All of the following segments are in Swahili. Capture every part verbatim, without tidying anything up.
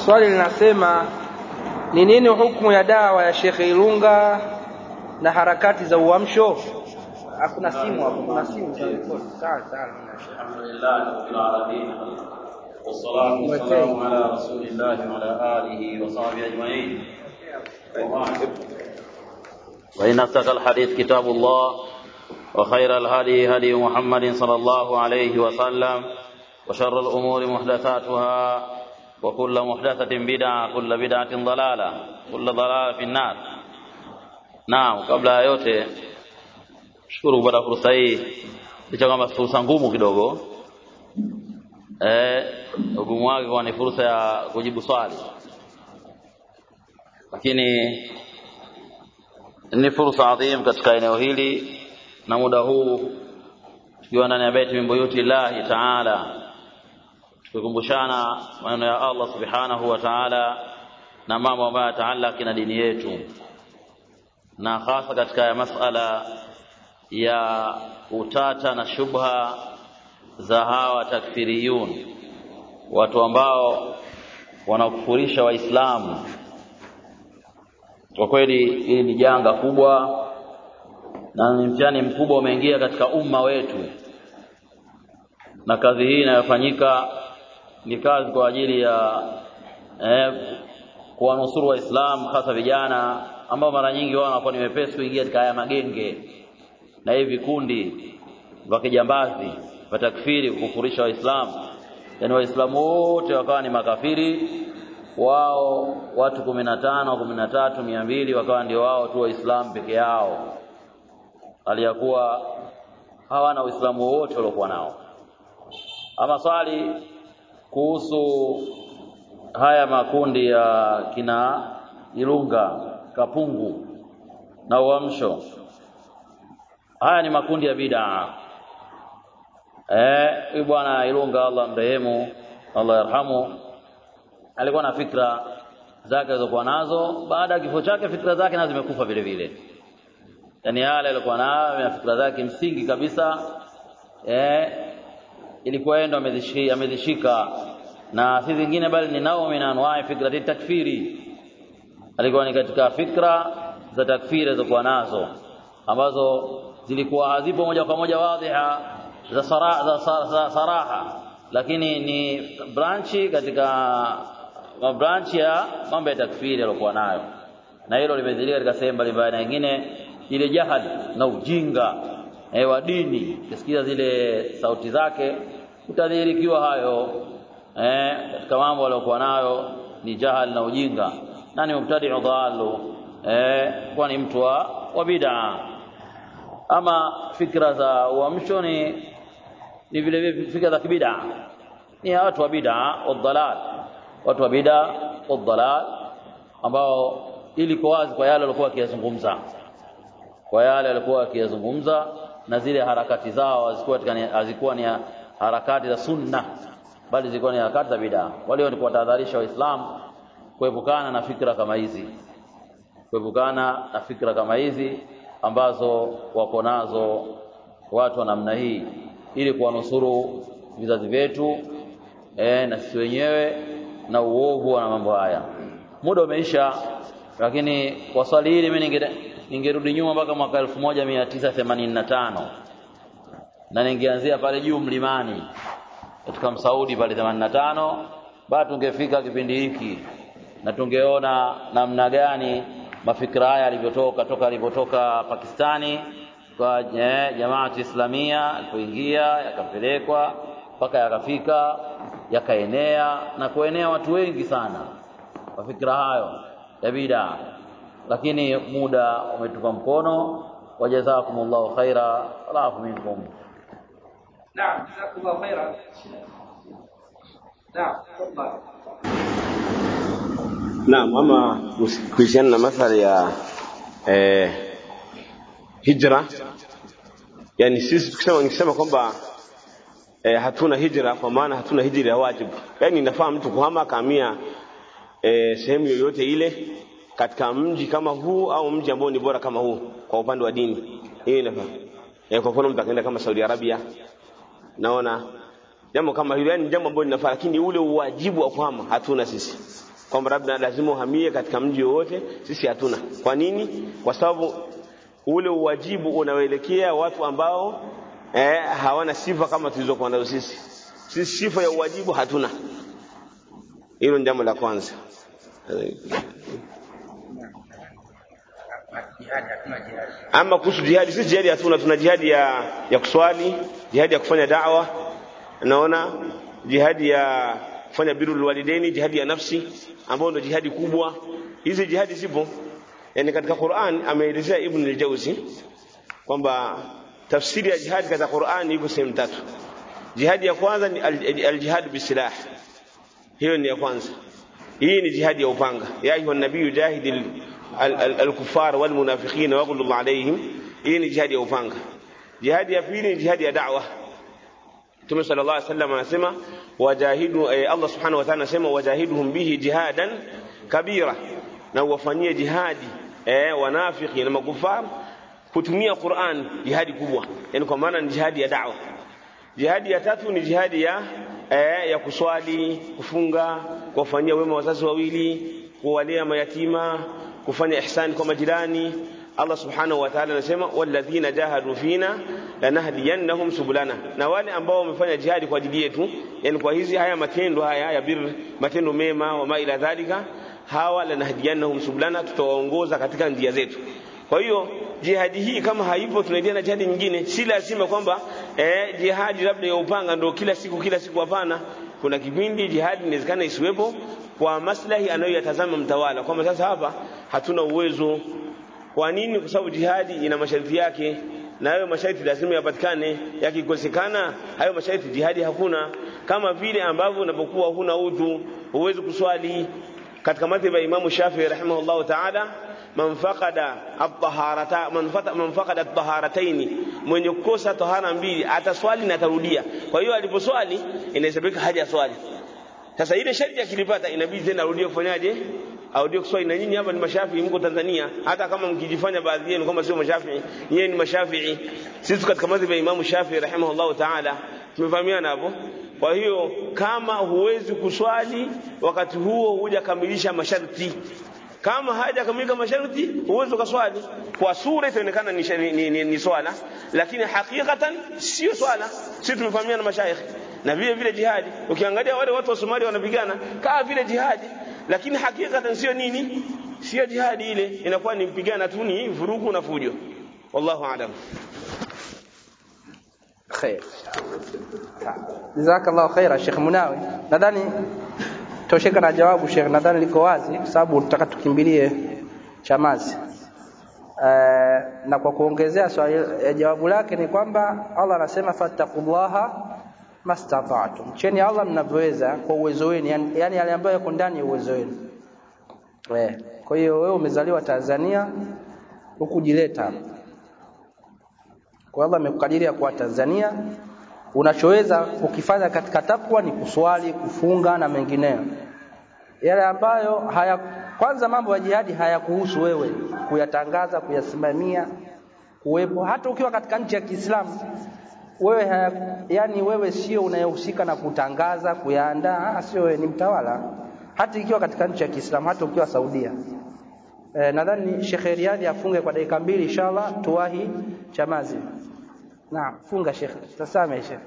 Swali linasema ni nini hukumu ya dawa ya Sheikh Ilunga na harakati za uamsho? Hakuna simu hapo, kuna simu za record. Sawa sawa. Alhamdulillah rabbil alamin. Wassalatu wassalamu ala rasulillah wa ala alihi wa sahbihi ajma'in. Wa inna taqal hadith kitabullah wa khairal hadi hadi Muhammadin sallallahu alayhi wa sallam wa sharral umuri muhdathatuha wa kullu muhdathatin bid'ah kullu bid'atin dalalah kullu dalalah fi an-nar. Naam, kabla ya yote shukuru kupata fursa hii. Licha kama fursa ngumu kidogo. Eh, ugumu wake kwa ni fursa ya kujibu swali. Lakini ni fursa adhim katika eneo hili na muda huu tukiwa ndani ya baiti min buyuti Allah Ta'ala, tukikumbushana maneno ya Allah Subhanahu wa Ta'ala na mambo ambayo yataallaki na dini yetu, na hasa katika ya masala ya utata na shubha za hawa takfiriyun, watu ambao wanakufurisha waislamu. Kwa kweli hili ni janga kubwa na ni mtihani mkubwa umeingia katika umma wetu, na kazi hii inayofanyika ni kazi kwa ajili ya eh, kuwanusuru waislamu, hasa vijana ambao mara nyingi wao wanakuwa ni wepesi kuingia katika haya magenge na hivi vikundi vya kijambazi vya takfiri kukufurisha waislamu. Yaani waislamu wote wakawa ni makafiri, wao watu kumi na tano, kumi na tatu, mia mbili wakawa ndio wao tu waislamu peke yao, aliyakuwa hawana uislamu wote waliokuwa nao. Ama swali kuhusu haya makundi ya kina Ilunga, Kapungu na Uamsho, haya ni makundi ya bid'a. Eh, huyu bwana Ilunga, Allah mrehemu, Allah yarhamu, alikuwa na fikra zake alizokuwa nazo. Baada ya kifo chake fikra zake nazo zimekufa vile vile. Yaani yale alikuwa nayo na fikra zake msingi kabisa, eh, ilikuwa yeye ndo amezishika amezishika na si zingine, bali ni nao min anwa'i fikra takfiri. Alikuwa ni katika fikra za takfiri alizokuwa nazo, ambazo zilikuwa hazipo moja kwa moja wadhiha za saraha, za, za saraha, lakini ni branchi katika branch ya mambo ya takfiri aliyokuwa nayo, na hilo limezilika katika sehemu mbalimbali. Na nyingine ile jahali na ujinga eh, wa dini, ukisikia zile sauti zake utadhihirikiwa hayo eh, katika mambo aliyokuwa nayo ni jahali na ujinga, na ni mubtadi'u dhalu eh, kwa ni mtu wa, wa bid'a. Ama fikra za uamsho ni ni vile vile fikra za bid'a, ni watu wa bid'a wa dhalal, watu wa bid'a wa dhalal ambao ilikuwa wazi kwa yale walikuwa wakiyazungumza, kwa yale walikuwa wakiyazungumza na zile harakati zao hazikuwa hazikuwa ni harakati za sunna, bali zilikuwa ni harakati za bid'a. Wale walikuwa tahadharisha waislamu kuepukana na fikra kama hizi, kuepukana na fikra kama hizi ambazo wako nazo watu wa namna hii, ili kuwanusuru vizazi vyetu eh, na sisi wenyewe na uovu na mambo haya. Muda umeisha, lakini kwa swali hili mimi ningerudi nyuma mpaka mwaka elfu moja mia tisa themanini na tano na ningeanzia pale juu mlimani katika Msaudi pale themanini na tano, bado tungefika kipindi hiki na tungeona namna gani mafikra haya yalivyotoka toka yalipotoka Pakistani kwa eh, Jamaat Islamia kuingia, yakapelekwa mpaka yakafika yakaenea na kuenea watu wengi sana mafikra hayo ya bid'a. Lakini muda umetupa mkono. Wajazakumullahu khaira, alafu minkum. Naam, jazakumullahu khaira. Naam, tafadhali. Naam, ama kuhusiana na masala ya eh, hijra, yani sisi tukisema nikisema kwamba eh, hatuna hijra, kwa maana hatuna hijra ya wajibu. Yani inafahamu mtu kuhama kamia eh, sehemu yoyote ile katika mji kama huu au mji ambao ni bora kama huu kwa upande wa dini. Hii inafahamu. Eh, kwa mfano mtu akaenda kama Saudi Arabia, naona jambo kama hilo, yani jambo ambalo linafaa, lakini ule uwajibu wa kuhama hatuna sisi. kwamba labda lazima uhamie katika mji wote, sisi hatuna. Kwa nini? Kwa sababu ule uwajibu unaelekea watu ambao eh, hawana sifa kama tulizokuwa nazo sisi. Sisi sifa ya uwajibu hatuna. Hilo ni jambo la kwanza. Ama kuhusu jihadi, sisi jihadi hatuna, tuna jihadi ya ya kuswali, jihadi ya kufanya da'wa, naona jihadi ya kufanya birrul walidaini, jihadi ya nafsi ambayo ndio jihadi kubwa. Hizi jihadi zipo. Yani katika Qur'an ameelezea Ibn al-Jawzi kwamba tafsiri ya jihadi katika Qur'an iko sehemu tatu. Jihadi ya kwanza ni al-jihad bisilah. Hiyo ni ya kwanza. Hii ni jihadi ya upanga. Ya ayuha an-nabiy jahidil al-kuffar wal munafiqin waghlub alayhim. Hii ni jihadi ya upanga. Jihadi ya pili ni jihadi ya da'wa. Mtume sallallahu alayhi wasallam anasema wajahidu, eh, Allah subhanahu wa ta'ala anasema wajahiduhum bihi jihadan kabira, na wafanyie jihadi eh wanafiki na makufar kutumia Qur'an, jihadi kubwa, yani kwa maana ni jihadi ya da'wa. Jihadi ya tatu ni jihadi ya eh, ya kuswali, kufunga, kuwafanyia wema wazazi wawili, kuwalea mayatima, kufanya ihsani kwa majirani. Allah subhanahu wa ta'ala anasema walladhina jahadu fina lanahdiyannahum subulana, na wale ambao wamefanya jihadi kwa ajili yetu, yani kwa hizi haya matendo haya ya bir, matendo mema wa ma ila dhalika, hawa lanahdiyannahum subulana, tutawaongoza katika njia zetu. Kwa hiyo jihadi hii kama haipo, tunaendelea na jihadi nyingine. Si lazima kwamba eh, jihadi labda ya upanga ndio kila siku kila siku, hapana. Kuna kipindi jihadi inawezekana isiwepo kwa maslahi anayoyatazama mtawala, kwamba sasa hapa hatuna uwezo. Kwa nini? Kwa sababu jihadi ina masharti yake, na hayo masharti lazima yapatikane. Yakikosekana hayo masharti, jihadi hakuna. Kama vile ambavyo unapokuwa huna udhu huwezi kuswali. Katika madhhabu ya Imam Shafi'i rahimahullah ta'ala, man faqada at-taharata man fata man faqada at-taharatayn, mwenye kukosa tahara mbili ataswali na atarudia. Kwa hiyo aliposwali inahesabika haja swali. Sasa ile sharti akilipata inabidi tena arudie kufanyaje? Arudie kuswali. Na nyinyi hapa ni Mashafi'i, mko Tanzania, hata kama mkijifanya baadhi yenu kama sio Mashafi'i, nyinyi ni Mashafi'i. Sisi katika madhhabu ya Imam Shafi'i rahimahullah ta'ala tumefahamiana hapo. Kwa hiyo kama huwezi kuswali wakati huo hujakamilisha masharti, kama hajakamilika masharti huwezi kuswali, kwa sura itaonekana ni, ni, ni, ni swala, lakini hakikatan sio swala. Sisi tumefahamiana mashaikh. Na vile vile jihadi, ukiangalia wale watu wa Somalia wanapigana kama vile jihadi, lakini hakikatan sio nini, sio jihadi. Ile inakuwa ni mpigana tu, ni vurugu na fujo. Wallahu a'lam. Khair. Jazakallahu khaira Sheikh Munawi. Nadhani tosheka na jawabu Sheikh, nadhani liko wazi kwa sababu tutaka tukimbilie Chamazi. Uh, na kwa kuongezea swali ya jawabu lake ni kwamba Allah anasema fattaqullaha mastata'tum, cheni Allah mnavyoweza kwa uwezo wenu, yani, yani yale ambayo yako ndani ya uwezo wenu. Eh, kwa hiyo wewe umezaliwa Tanzania, ukujileta kwa Allah amekukadiria kwa Tanzania, unachoweza kukifanya katika takwa ni kuswali, kufunga na mengineyo. Yale ambayo haya, kwanza mambo ya jihadi hayakuhusu wewe kuyatangaza, kuyasimamia, kuwepo. Hata ukiwa katika nchi ya Kiislamu wewe haya, yani wewe sio unayehusika na kutangaza, kuyaandaa, sio wewe, ni mtawala. Hata ikiwa katika nchi ya Kiislamu, hata ukiwa Saudia. E, nadhani Sheikh Riyadi afunge kwa dakika mbili inshallah, tuwahi Chamazi. Naam, funga Sheikh. Tasame Sheikh.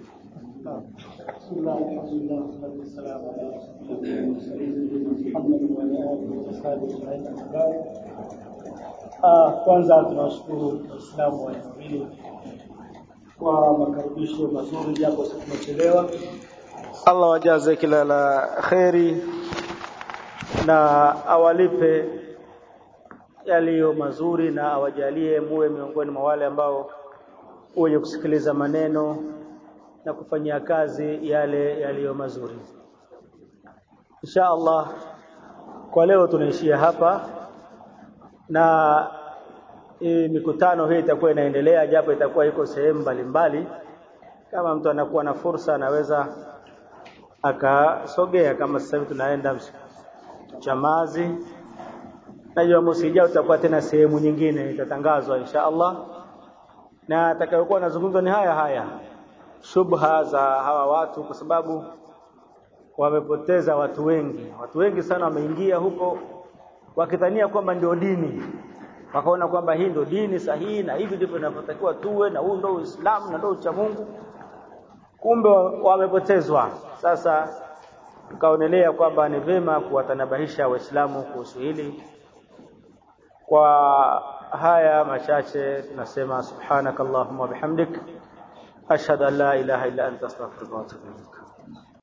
بسم الله الحمد لله والصلاة والسلام على رسول الله سيدنا محمد وعلى آله وصحبه أجمعين. Ah, kwanza tunashukuru Waislamu wa eneo hili kwa makaribisho mazuri, japo tumechelewa. Allah wajaze kila la khairi na awalipe yaliyo mazuri, na awajalie muwe miongoni mwa wale ambao wenye kusikiliza maneno na kufanyia kazi yale yaliyo mazuri. Insha Allah kwa leo tunaishia hapa, na e, mikutano hii itakuwa inaendelea, japo itakuwa iko sehemu mbalimbali. Kama mtu anakuwa na fursa anaweza akasogea, kama sasa hivi tunaenda Chamazi, na Jumamosi ijayo tutakuwa tena sehemu nyingine itatangazwa insha Allah, na atakayokuwa nazungumza ni haya haya shubha za hawa watu, kwa sababu wamepoteza watu wengi. Watu wengi sana wameingia huko wakidhania kwamba ndio dini. Wakaona kwamba hii ndio dini sahihi na hivi ndivyo inavyotakiwa tuwe na huu ndio Uislamu na ndio ucha Mungu. Kumbe wamepotezwa. Sasa tukaonelea kwamba ni vema kuwatanabahisha Waislamu kuhusu hili. Kwa haya machache tunasema subhanakallahumma bihamdik ashhadu an la ilaha illa anta astaghfiruka wa atubu ilaik.